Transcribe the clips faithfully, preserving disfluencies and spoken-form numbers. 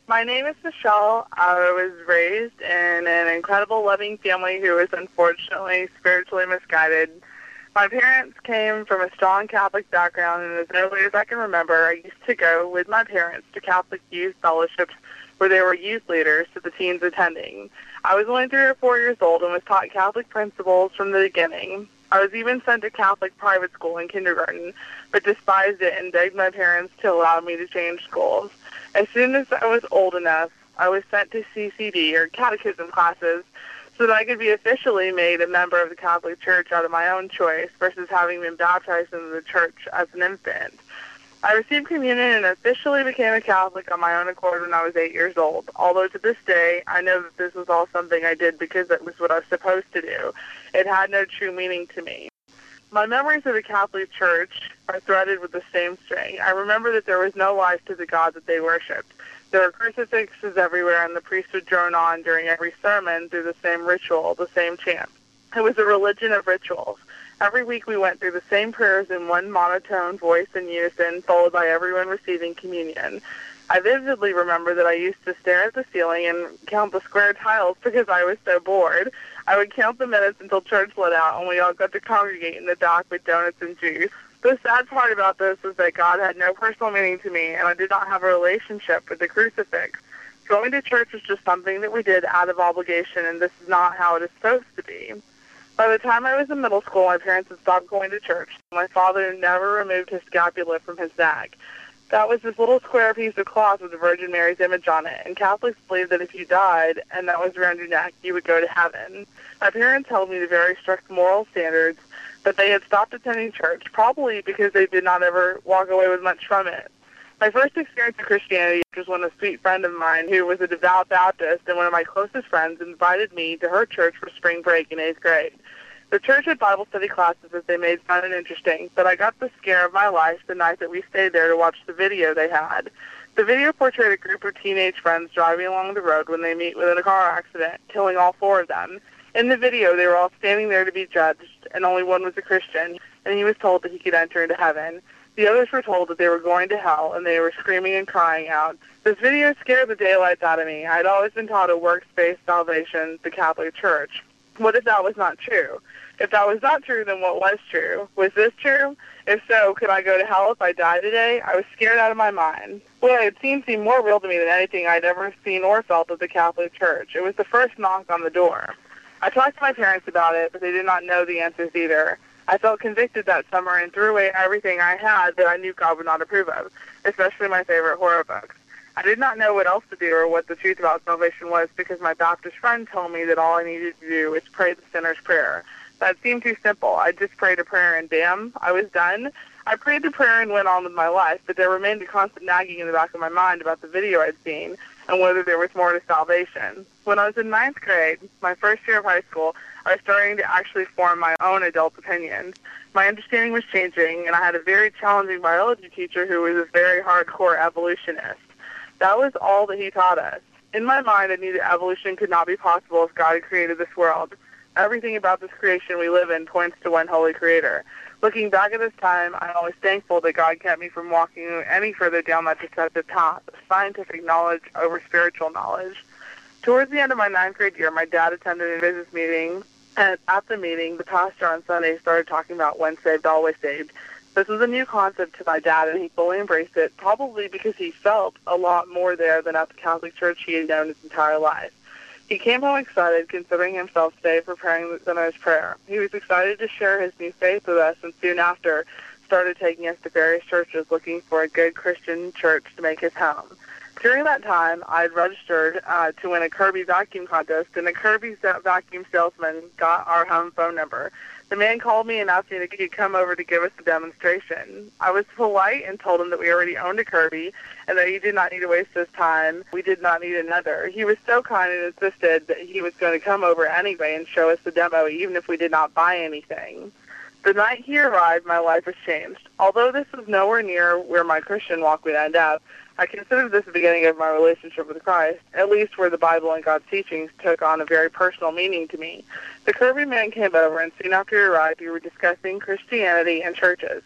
My name is Michelle. I was raised in an incredible, loving family who was unfortunately spiritually misguided. My parents came from a strong Catholic background, and as early as I can remember, I used to go with my parents to Catholic youth fellowships where they were youth leaders to the teens attending. I was only three or four years old and was taught Catholic principles from the beginning. I was even sent to Catholic private school in kindergarten, but despised it and begged my parents to allow me to change schools. As soon as I was old enough, I was sent to C C D, or catechism classes, so that I could be officially made a member of the Catholic Church out of my own choice versus having been baptized into the Church as an infant. I received communion and officially became a Catholic on my own accord when I was eight years old, although to this day I know that this was all something I did because it was what I was supposed to do. It had no true meaning to me. My memories of the Catholic Church are threaded with the same string. I remember that there was no life to the God that they worshipped. There were crucifixes everywhere, and the priest would drone on during every sermon through the same ritual, the same chant. It was a religion of rituals. Every week we went through the same prayers in one monotone voice in unison, followed by everyone receiving communion. I vividly remember that I used to stare at the ceiling and count the square tiles because I was so bored. I would count the minutes until church let out, and we all got to congregate in the dock with donuts and juice. The sad part about this is that God had no personal meaning to me, and I did not have a relationship with the crucifix. Going to church was just something that we did out of obligation, and this is not how it is supposed to be. By the time I was in middle school, my parents had stopped going to church. My father never removed his scapular from his neck. That was this little square piece of cloth with the Virgin Mary's image on it, and Catholics believed that if you died and that was around your neck, you would go to heaven. My parents held me to very strict moral standards, but they had stopped attending church, probably because they did not ever walk away with much from it. My first experience with Christianity was when a sweet friend of mine, who was a devout Baptist and one of my closest friends, invited me to her church for spring break in eighth grade. The church had Bible study classes that they made fun and interesting, but I got the scare of my life the night that we stayed there to watch the video they had. The video portrayed a group of teenage friends driving along the road when they meet with a car accident, killing all four of them. In the video, they were all standing there to be judged, and only one was a Christian, and he was told that he could enter into heaven. The others were told that they were going to hell, and they were screaming and crying out. This video scared the daylights out of me. I had always been taught a works-based salvation, the Catholic Church. What if that was not true? If that was not true, then what was true? Was this true? If so, could I go to hell if I died today? I was scared out of my mind. What I had seen seemed more real to me than anything I'd ever seen or felt of the Catholic Church. It was the first knock on the door. I talked to my parents about it, but they did not know the answers either. I felt convicted that summer and threw away everything I had that I knew God would not approve of, especially my favorite horror books. I did not know what else to do or what the truth about salvation was because my Baptist friend told me that all I needed to do was pray the sinner's prayer. That seemed too simple. I just prayed a prayer and bam, I was done. I prayed the prayer and went on with my life, but there remained a constant nagging in the back of my mind about the video I'd seen and whether there was more to salvation. When I was in ninth grade, my first year of high school, I was starting to actually form my own adult opinions. My understanding was changing, and I had a very challenging biology teacher who was a very hardcore evolutionist. That was all that he taught us. In my mind, I knew that evolution could not be possible if God had created this world. Everything about this creation we live in points to one holy creator. Looking back at this time, I'm always thankful that God kept me from walking any further down that deceptive path of scientific knowledge over spiritual knowledge. Towards the end of my ninth grade year, my dad attended a business meeting, and at the meeting, the pastor on Sunday started talking about when saved, always saved. This was a new concept to my dad, and he fully embraced it, probably because he felt a lot more there than at the Catholic Church he had known his entire life. He came home excited, considering himself today preparing the sinner's prayer. He was excited to share his new faith with us, and soon after started taking us to various churches looking for a good Christian church to make his home. During that time, I had registered uh, to win a Kirby vacuum contest, and a Kirby vacuum salesman got our home phone number. The man called me and asked me if he could come over to give us a demonstration. I was polite and told him that we already owned a Kirby and that he did not need to waste his time. We did not need another. He was so kind and insisted that he was going to come over anyway and show us the demo, even if we did not buy anything. The night he arrived, my life was changed. Although this was nowhere near where my Christian walk would end up, I considered this the beginning of my relationship with Christ, at least where the Bible and God's teachings took on a very personal meaning to me. The Kirby man came over, and soon after he arrived, we were discussing Christianity and churches.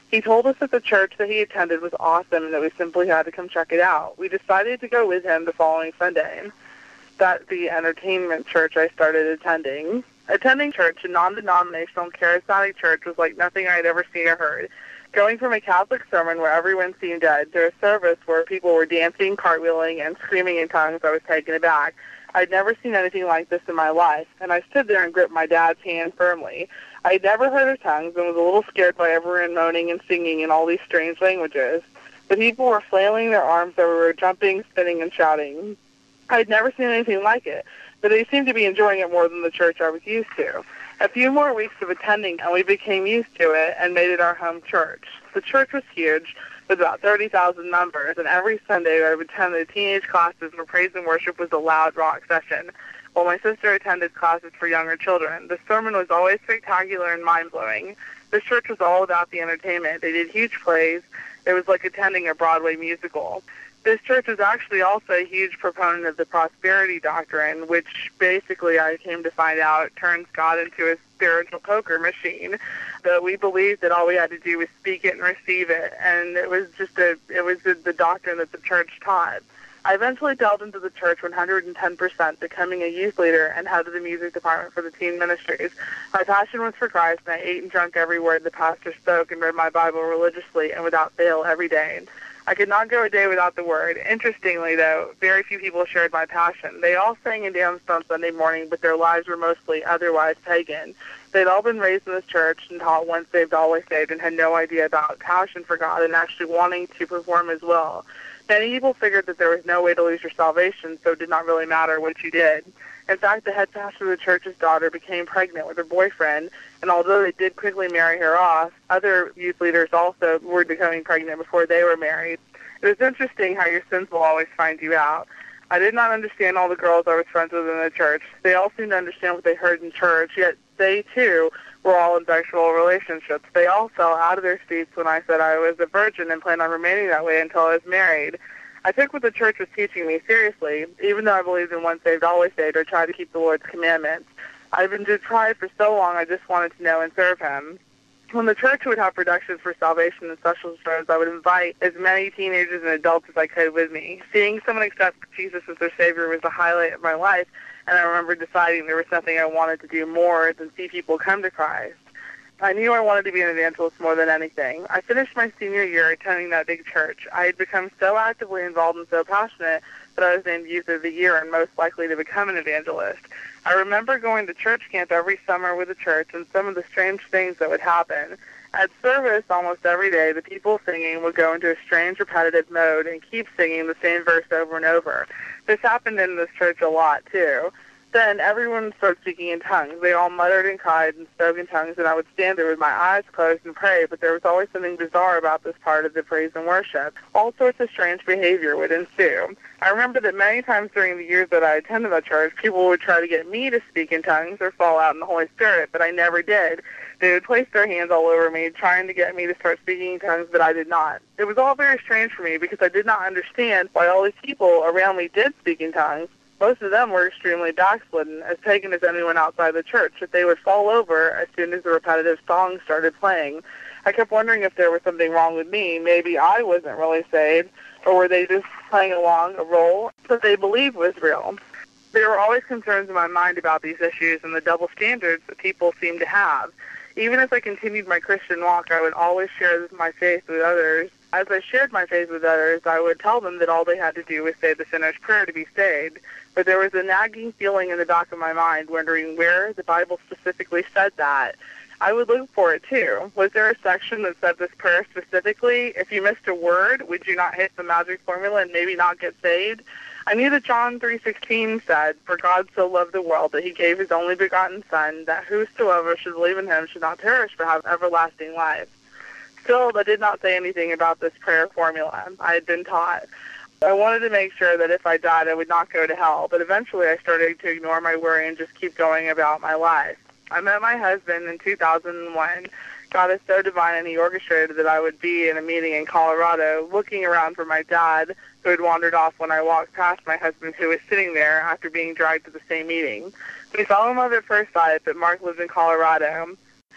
He told us that the church that he attended was awesome and that we simply had to come check it out. We decided to go with him the following Sunday. That's the entertainment church I started attending. Attending church, a non-denominational charismatic church, was like nothing I had ever seen or heard. Going from a Catholic sermon where everyone seemed dead to a service where people were dancing, cartwheeling, and screaming in tongues, I was taken aback. I'd never seen anything like this in my life, and I stood there and gripped my dad's hand firmly. I had never heard of tongues and was a little scared by everyone moaning and singing in all these strange languages. The people were flailing their arms everywhere, jumping, spinning, and shouting. I had never seen anything like it, but they seemed to be enjoying it more than the church I was used to. A few more weeks of attending, and we became used to it and made it our home church. The church was huge, with about thirty thousand members, and every Sunday I would attend the teenage classes where praise and worship was a loud rock session, while my sister attended classes for younger children. The sermon was always spectacular and mind-blowing. This church was all about the entertainment. They did huge plays. It was like attending a Broadway musical. This church was actually also a huge proponent of the prosperity doctrine, which basically I came to find out turns God into a spiritual poker machine. That we believed that all we had to do was speak it and receive it, and it was just a it was the, the doctrine that the church taught. I eventually delved into the church one hundred ten percent, becoming a youth leader and head of the music department for the teen ministries. My passion was for Christ, and I ate and drank every word the pastor spoke and read my Bible religiously and without fail every day. I could not go a day without the word. Interestingly, though, very few people shared my passion. They all sang and danced on Sunday morning, but their lives were mostly otherwise pagan. They'd all been raised in this church and taught once saved, always saved, and had no idea about passion for God and actually wanting to perform His will. Many people figured that there was no way to lose your salvation, so it did not really matter what you did. In fact, the head pastor of the church's daughter became pregnant with her boyfriend, and although they did quickly marry her off, other youth leaders also were becoming pregnant before they were married. It was interesting how your sins will always find you out. I did not understand all the girls I was friends with in the church. They all seemed to understand what they heard in church, yet they, too, were all in sexual relationships. They all fell out of their seats when I said I was a virgin and planned on remaining that way until I was married. I took what the church was teaching me seriously. Even though I believed in once saved, always saved, I tried to keep the Lord's commandments. I've been deprived for so long, I just wanted to know and serve Him. When the church would have productions for salvation and special shows, I would invite as many teenagers and adults as I could with me. Seeing someone accept Jesus as their Savior was the highlight of my life, and I remember deciding there was something I wanted to do more than see people come to Christ. I knew I wanted to be an evangelist more than anything. I finished my senior year attending that big church. I had become so actively involved and so passionate that I was named Youth of the Year and most likely to become an evangelist. I remember going to church camp every summer with the church and some of the strange things that would happen. At service almost every day, the people singing would go into a strange repetitive mode and keep singing the same verse over and over. This happened in this church a lot, too. Then everyone would start speaking in tongues. They all muttered and cried and spoke in tongues, and I would stand there with my eyes closed and pray, but there was always something bizarre about this part of the praise and worship. All sorts of strange behavior would ensue. I remember that many times during the years that I attended that church, people would try to get me to speak in tongues or fall out in the Holy Spirit, but I never did. They would place their hands all over me, trying to get me to start speaking in tongues, but I did not. It was all very strange for me because I did not understand why all these people around me did speak in tongues. Most of them were extremely backslidden, as pagan as anyone outside the church, but they would fall over as soon as the repetitive songs started playing. I kept wondering if there was something wrong with me. Maybe I wasn't really saved, or were they just playing along a role that they believed was real? There were always concerns in my mind about these issues and the double standards that people seem to have. Even as I continued my Christian walk, I would always share my faith with others. As I shared my faith with others, I would tell them that all they had to do was say the sinner's prayer to be saved. But there was a nagging feeling in the back of my mind, wondering where the Bible specifically said that. I would look for it, too. Was there a section that said this prayer specifically? If you missed a word, would you not hit the magic formula and maybe not get saved? I knew that John three sixteen said, "For God so loved the world that He gave His only begotten Son, that whosoever should believe in Him should not perish but have everlasting life." Still, that did not say anything about this prayer formula I had been taught. I wanted to make sure that if I died, I would not go to hell, but eventually I started to ignore my worry and just keep going about my life. I met my husband in two thousand one. God is so divine, and He orchestrated that I would be in a meeting in Colorado looking around for my dad, who had wandered off when I walked past my husband, who was sitting there after being dragged to the same meeting. We fell in love at first sight, but Mark lives in Colorado.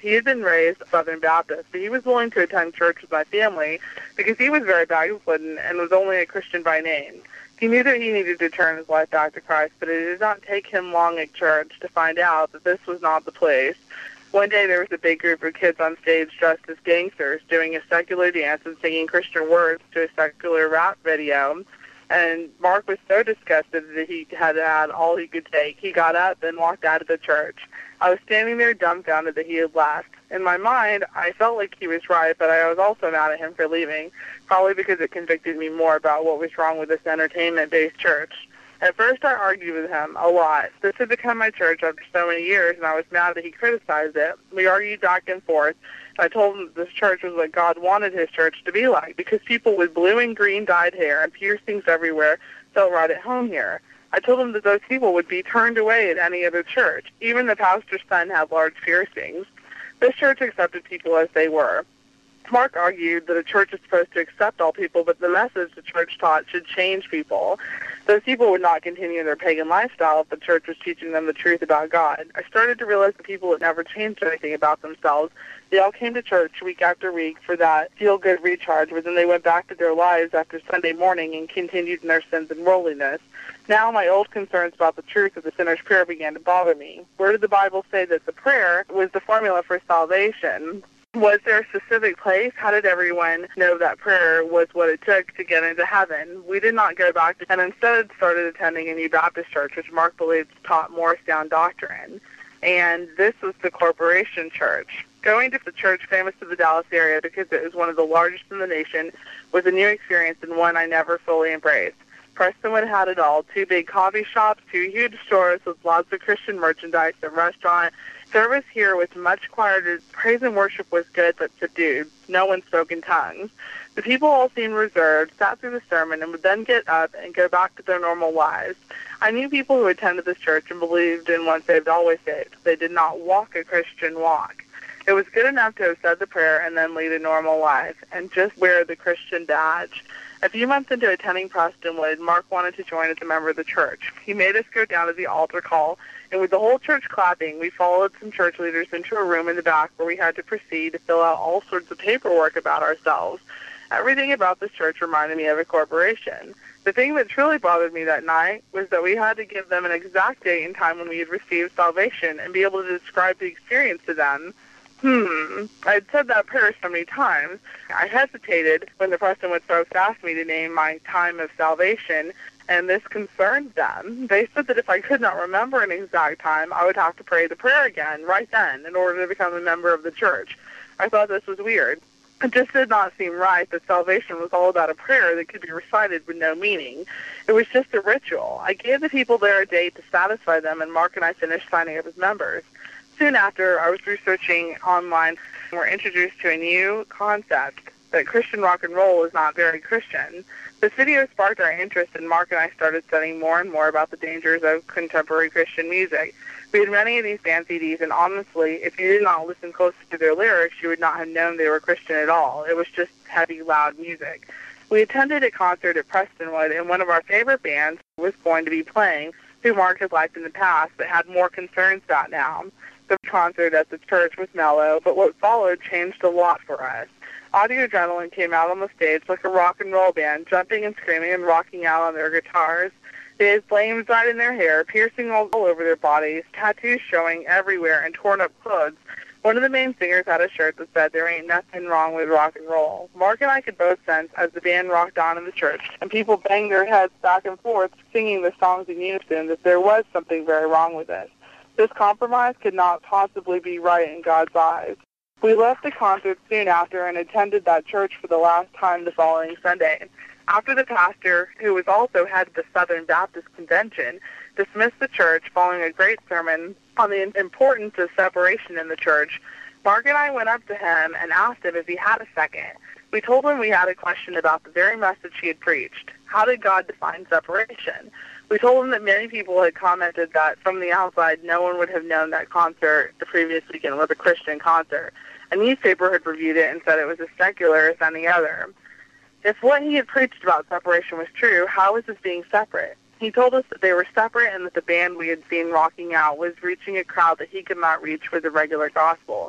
He had been raised Southern Baptist, but he was willing to attend church with my family because he was very backslidden and was only a Christian by name. He knew that he needed to turn his life back to Christ, but it did not take him long at church to find out that this was not the place. One day there was a big group of kids on stage dressed as gangsters doing a secular dance and singing Christian words to a secular rap video. And Mark was so disgusted that he had had all he could take. He got up and walked out of the church. I was standing there dumbfounded that he had left. In my mind, I felt like he was right, but I was also mad at him for leaving, probably because it convicted me more about what was wrong with this entertainment-based church. At first, I argued with him a lot. This had become my church after so many years, and I was mad that he criticized it. We argued back and forth. I told him that this church was what God wanted his church to be like, because people with blue and green dyed hair and piercings everywhere felt right at home here. I told him that those people would be turned away at any other church. Even the pastor's son had large piercings. This church accepted people as they were. Mark argued that a church is supposed to accept all people, but the message the church taught should change people. Those people would not continue their pagan lifestyle if the church was teaching them the truth about God. I started to realize that people had never changed anything about themselves. They all came to church week after week for that feel-good recharge, but then they went back to their lives after Sunday morning and continued in their sins and worldliness. Now my old concerns about the truth of the sinner's prayer began to bother me. Where did the Bible say that the prayer was the formula for salvation? Was there a specific place? How did everyone know that prayer was what it took to get into heaven? We did not go back to, and instead started attending a new Baptist church, which Mark believes taught more sound doctrine. And this was the Corporation Church. Going to the church famous to the Dallas area because it was one of the largest in the nation was a new experience and one I never fully embraced. Prestonwood had it all, two big coffee shops, two huge stores with lots of Christian merchandise, a restaurant. Service here was much quieter. Praise and worship was good but subdued. No one spoke in tongues. The people all seemed reserved, sat through the sermon, and would then get up and go back to their normal lives. I knew people who attended this church and believed in once saved, always saved. They did not walk a Christian walk. It was good enough to have said the prayer and then lead a normal life and just wear the Christian badge. A few months into attending Prestonwood, Mark wanted to join as a member of the church. He made us go down to the altar call, and with the whole church clapping, we followed some church leaders into a room in the back where we had to proceed to fill out all sorts of paperwork about ourselves. Everything about this church reminded me of a corporation. The thing that truly bothered me that night was that we had to give them an exact date and time when we had received salvation and be able to describe the experience to them. Hmm, I'd said that prayer so many times. I hesitated when the Prestonwood folks asked me to name my time of salvation, and this concerned them. They said that if I could not remember an exact time, I would have to pray the prayer again right then in order to become a member of the church. I thought this was weird. It just did not seem right that salvation was all about a prayer that could be recited with no meaning. It was just a ritual. I gave the people there a date to satisfy them, and Mark and I finished signing up as members. Soon after, I was researching online and were introduced to a new concept, that Christian rock and roll is not very Christian. This video sparked our interest, and Mark and I started studying more and more about the dangers of contemporary Christian music. We had many of these band C Ds, and honestly, if you did not listen closely to their lyrics, you would not have known they were Christian at all. It was just heavy, loud music. We attended a concert at Prestonwood, and one of our favorite bands was going to be playing, who Mark had liked in the past, but had more concerns about now. The concert at the church was mellow, but what followed changed a lot for us. Audio Adrenaline came out on the stage like a rock and roll band, jumping and screaming and rocking out on their guitars. They had flames dyed in their hair, piercing all over their bodies, tattoos showing everywhere, and torn up clothes. One of the main singers had a shirt that said, "There ain't nothing wrong with rock and roll." Mark and I could both sense as the band rocked on in the church, and people banged their heads back and forth, singing the songs in unison, that there was something very wrong with it. This compromise could not possibly be right in God's eyes. We left the concert soon after and attended that church for the last time the following Sunday. After the pastor, who was also head of the Southern Baptist Convention, dismissed the church following a great sermon on the importance of separation in the church, Mark and I went up to him and asked him if he had a second. We told him we had a question about the very message he had preached. How did God define separation? We told him that many people had commented that from the outside, no one would have known that concert the previous weekend was a Christian concert. A newspaper had reviewed it and said it was as secular as any other. If what he had preached about separation was true, how was this being separate? He told us that they were separate and that the band we had seen rocking out was reaching a crowd that he could not reach with the regular gospel.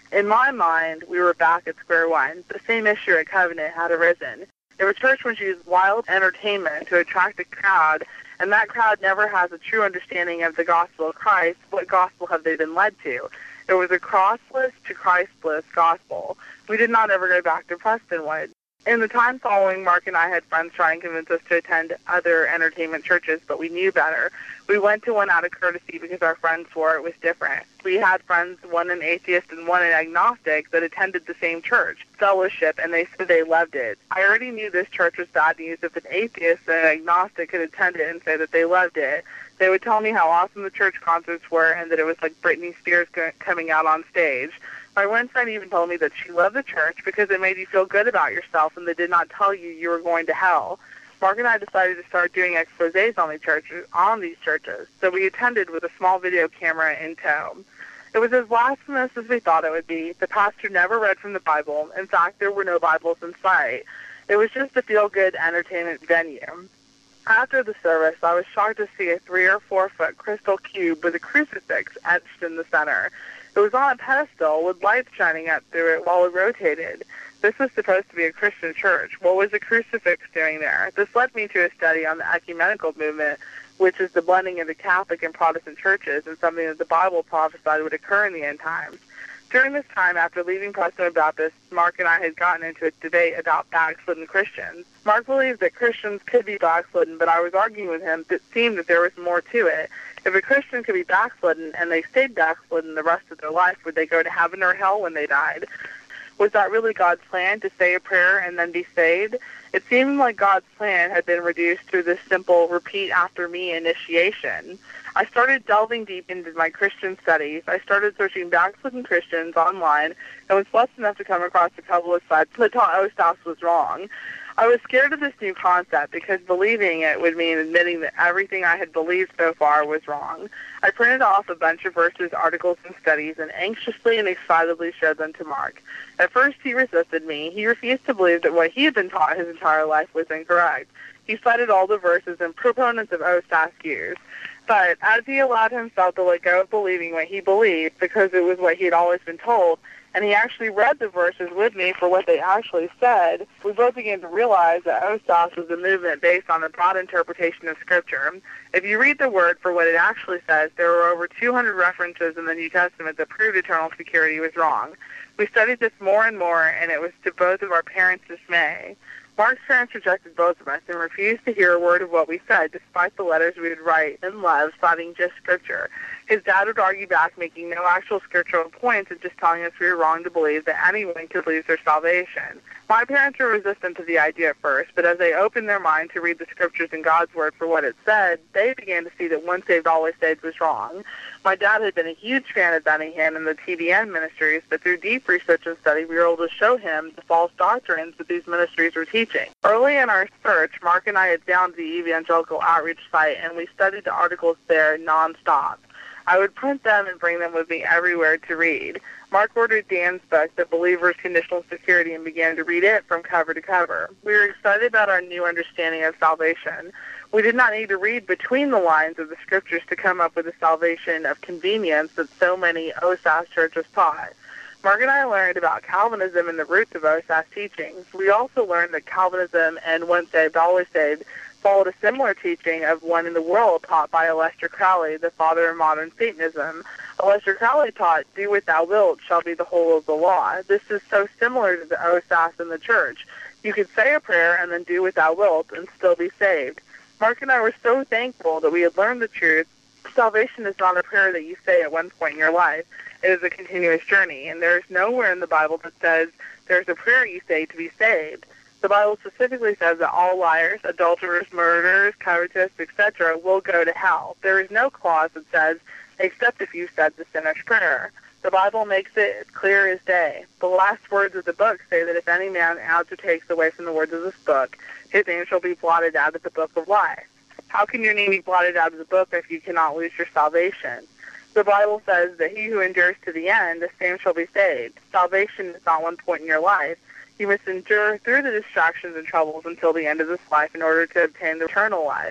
In my mind, we were back at square one. The same issue at Covenant had arisen. If a church would use wild entertainment to attract a crowd, and that crowd never has a true understanding of the gospel of Christ, what gospel have they been led to? It was a crossless to Christless gospel. We did not ever go back to Prestonwood. In the time following, Mark and I had friends try and convince us to attend other entertainment churches, but we knew better. We went to one out of courtesy because our friends swore it was different. We had friends, one an atheist and one an agnostic, that attended the same church, fellowship, and they said they loved it. I already knew this church was bad news if an atheist and an agnostic could attend it and say that they loved it. They would tell me how awesome the church concerts were and that it was like Britney Spears coming out on stage. My one friend even told me that she loved the church because it made you feel good about yourself and they did not tell you you were going to hell. Mark and I decided to start doing exposés on the churches, on these churches, so we attended with a small video camera in tow. It was as blasphemous as we thought it would be. The pastor never read from the Bible. In fact, there were no Bibles in sight. It was just a feel-good entertainment venue. After the service, I was shocked to see a three or four foot crystal cube with a crucifix etched in the center. It was on a pedestal with lights shining up through it while it rotated. This was supposed to be a Christian church. What was a crucifix doing there? This led me to a study on the ecumenical movement, which is the blending of the Catholic and Protestant churches, and something that the Bible prophesied would occur in the end times. During this time, after leaving Preston Baptist, Mark and I had gotten into a debate about backslidden Christians. Mark believed that Christians could be backslidden, but I was arguing with him that it seemed that there was more to it. If a Christian could be backslidden and they stayed backslidden the rest of their life, would they go to heaven or hell when they died? Was that really God's plan, to say a prayer and then be saved? It seemed like God's plan had been reduced through this simple repeat after me initiation. I started delving deep into my Christian studies. I started searching backslidden Christians online and was blessed enough to come across a couple of sites that taught Ostas was wrong. I was scared of this new concept because believing it would mean admitting that everything I had believed so far was wrong. I printed off a bunch of verses, articles, and studies and anxiously and excitedly showed them to Mark. At first, he resisted me. He refused to believe that what he had been taught his entire life was incorrect. He cited all the verses and proponents of Ostas used. But as he allowed himself to let go of believing what he believed because it was what he had always been told, and he actually read the verses with me for what they actually said, we both began to realize that Ostas was a movement based on a broad interpretation of Scripture. If you read the word for what it actually says, there were over two hundred references in the New Testament that proved eternal security was wrong. We studied this more and more, and it was to both of our parents' dismay. Mark's parents rejected both of us and refused to hear a word of what we said, despite the letters we would write in love, citing just Scripture. His dad would argue back, making no actual scriptural points and just telling us we were wrong to believe that anyone could lose their salvation. My parents were resistant to the idea at first, but as they opened their mind to read the Scriptures and God's Word for what it said, they began to see that once saved, always saved was wrong. My dad had been a huge fan of Benny Hinn and the T B N ministries, but through deep research and study, we were able to show him the false doctrines that these ministries were teaching. Early in our search, Mark and I had found the Evangelical Outreach site, and we studied the articles there nonstop. I would print them and bring them with me everywhere to read. Mark ordered Dan's book, The Believer's Conditional Security, and began to read it from cover to cover. We were excited about our new understanding of salvation. We did not need to read between the lines of the Scriptures to come up with the salvation of convenience that so many Osas churches taught. Mark and I learned about Calvinism and the roots of Osas teachings. We also learned that Calvinism and once saved, always saved followed a similar teaching of one in the world taught by Aleister Crowley, the father of modern Satanism. Aleister Crowley taught, do what thou wilt shall be the whole of the law. This is so similar to the Osas in the church. You could say a prayer and then do what thou wilt and still be saved. Mark and I were so thankful that we had learned the truth. Salvation is not a prayer that you say at one point in your life. It is a continuous journey, and there is nowhere in the Bible that says there's a prayer you say to be saved. The Bible specifically says that all liars, adulterers, murderers, covetous, et cetera will go to hell. There is no clause that says, except if you said the sinner's prayer. The Bible makes it clear as day. The last words of the book say that if any man adds or takes away from the words of this book, his name shall be blotted out of the book of life. How can your name be blotted out of the book if you cannot lose your salvation? The Bible says that he who endures to the end, the same shall be saved. Salvation is not one point in your life. You must endure through the distractions and troubles until the end of this life in order to obtain the eternal life.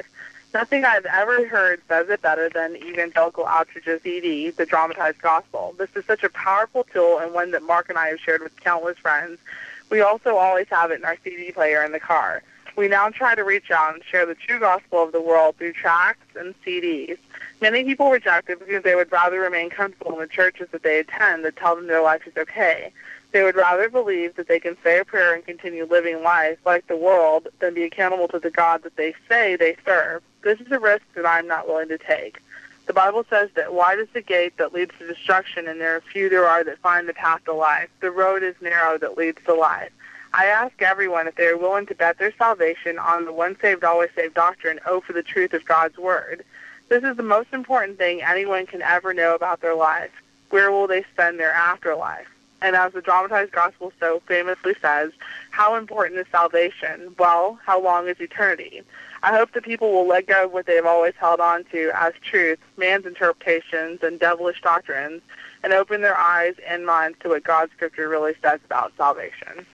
Nothing I've ever heard says it better than Evangelical Outreach's C D, The Dramatized Gospel. This is such a powerful tool and one that Mark and I have shared with countless friends. We also always have it in our C D player in the car. We now try to reach out and share the true gospel of the world through tracts and C Ds. Many people reject it because they would rather remain comfortable in the churches that they attend that tell them their life is okay. They would rather believe that they can say a prayer and continue living life like the world than be accountable to the God that they say they serve. This is a risk that I'm not willing to take. The Bible says that wide is the gate that leads to destruction, and there are few there are that find the path to life. The road is narrow that leads to life. I ask everyone if they are willing to bet their salvation on the once saved, always saved doctrine, oh, for the truth of God's word. This is the most important thing anyone can ever know about their life. Where will they spend their afterlife? And as the Dramatized Gospel so famously says, how important is salvation? Well, how long is eternity? I hope that people will let go of what they've always held on to as truth, man's interpretations, and devilish doctrines, and open their eyes and minds to what God's Scripture really says about salvation.